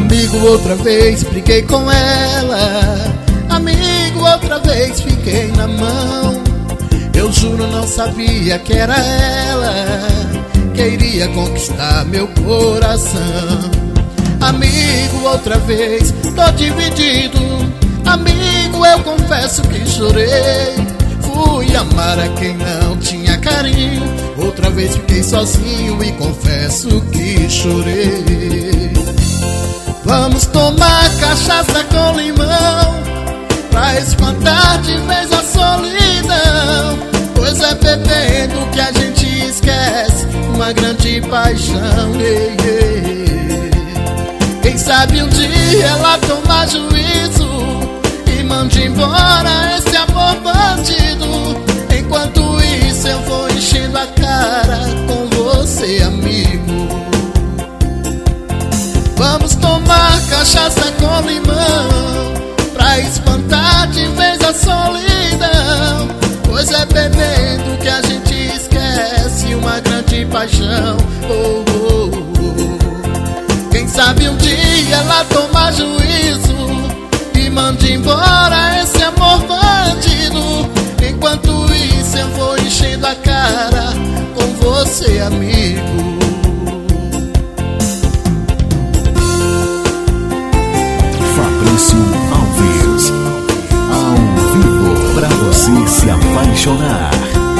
Amigo, outra vez briguei com ela. Amigo, outra vez fiquei na mão. Eu juro, não sabia que era ela que iria conquistar meu coração. Amigo, outra vez tô dividido. Amigo, eu confesso que chorei. Fui amar a quem não tinha carinho. Outra vez fiquei sozinho e confesso que chorei. Vamos tomar cachaça com limão pra espantar de vez a solidão. Pois é bebendo que a gente esquece uma grande paixão. Quem sabe um dia ela toma juízo e mande embora esse amor bandido. Enquanto isso eu vou enchendo a cara com você, amigo. Vamos tomar cachaça com limão pra espantar de vez a solidão. Pois é bebendo que a gente esquece uma grande paixão. Oh, oh, oh. Quem sabe um dia ela toma juízo e mande embora esse amor bandido. Enquanto isso eu vou enchendo a cara com você, amigo. Fabrício Alves, ao vivo pra você se apaixonar.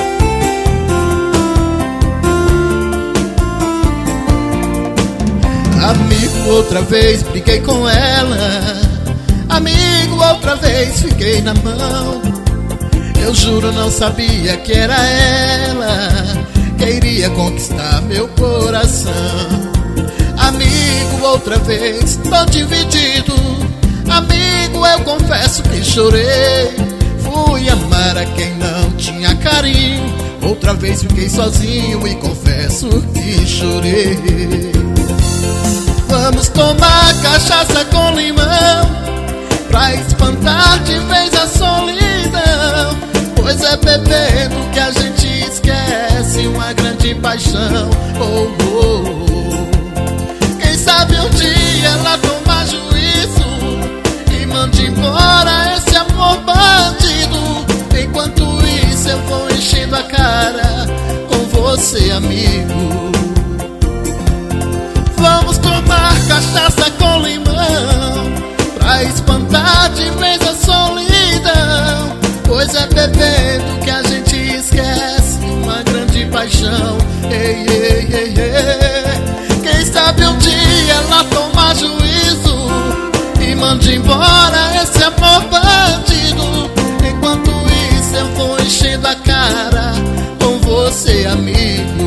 Amigo, outra vez briguei com ela. Amigo, outra vez fiquei na mão. Eu juro, não sabia que era ela que iria conquistar meu coração. Amigo, outra vez tô dividido. Amigo, eu confesso que chorei. Fui amar a quem não tinha carinho. Outra vez fiquei sozinho e confesso que chorei. Vamos tomar cachaça com limão pra espantar de vez a solidão. Pois é bebendo que a gente esquece uma grande paixão. Oh, oh, oh. Quem sabe um dia ela toma juízo e mande embora esse amor bandido. Enquanto isso eu vou enchendo a cara com você, amigo. Vamos tomar cachaça com limão pra espantar de vez a solidão. Pois é bebendo que a gente esquece uma grande paixão. Ei, ei, ei, ei. Quem sabe um dia ela toma juízo e mande embora esse amor bandido. Enquanto isso eu vou enchendo a cara com você, amigo.